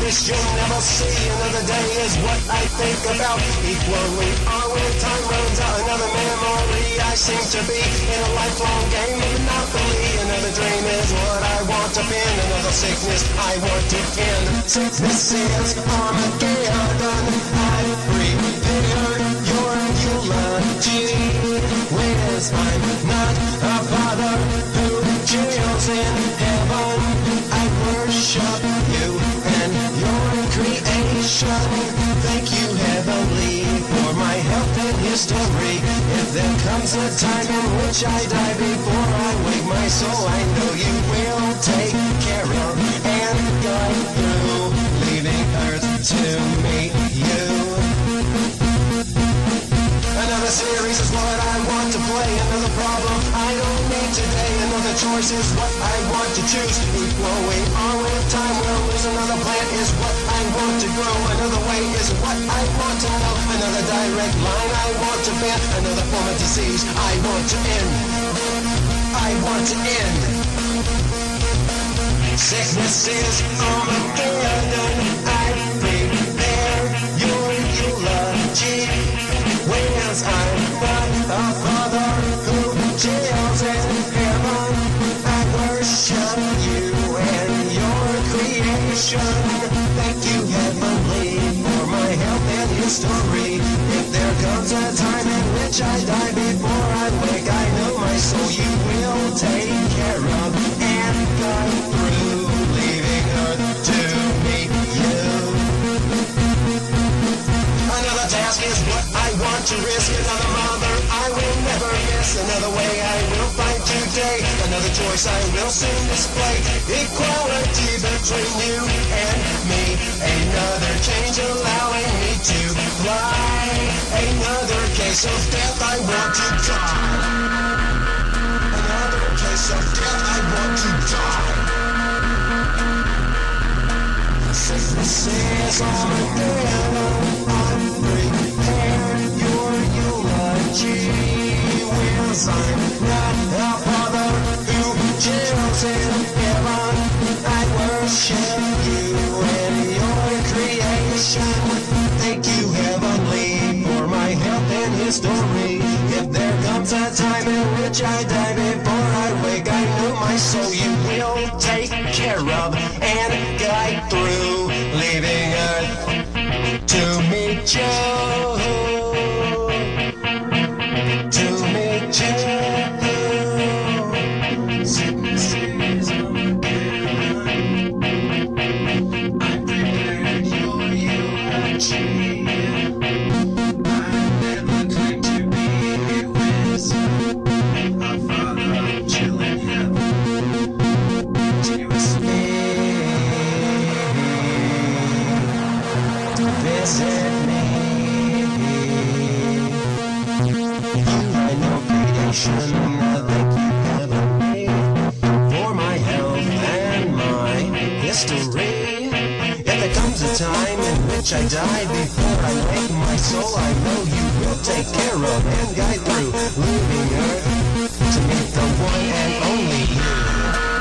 sickness you'll never see. Another day is what I think about. Equally on when time runs out, another memory I seem to be in a lifelong game of Monopoly. Another dream is what I want to pin. Another sickness I want to end. Sickness is Armageddon. I prepared your eulogy. Whereas I'm not a father who jails in heaven. I worship you and your creation. Thank you, Heavenly, for my health and history. If there comes a time in which I die before I wake my soul, I know you will take care of and guide through, leaving Earth to meet you. Another series is what I want to play. Another problem I don't need today. Another choice is what I want to choose. Keep flowing on with time will lose. Another plant is what I want to grow. Another way is what I want to know. Another direct line I want to bend. Another form of disease I want to end. I want to end. Sickness is Armageddon. I prepare your eulogy. Whereas I'm not a father who jails in heaven. I worship you and your creation. Thank you, Heavenly, for my health and history. If there comes a time in which I die before I wake, I know my soul you will take care of and guide through, leaving Earth to meet you. Another task is what I want to risk. Another mother I will never miss. Another way I will find today. Another choice I will soon display. Equality between you and me. Another change allowing me to fly. Another case of death I want to die. Another case of death I want to die. Sickness is Armageddon. Prepare your eulogy. Whereas I'm not a father who jails in heaven. I worship you and your creation. Thank you, Heavenly, for my health and history. If there comes a time in which I die before I wake, I know my soul you will take care of and guide through, leaving Earth to meet you. To meet you. Sickness is Armageddon. I prepared your eulogy. I'm never going to be with a father chill in heaven. Continuous visit me. You I know creation, thank you Heavenly, for my health and my history. If there comes a time in which I die before I wake my soul, I know you will take care of and guide through, leaving Earth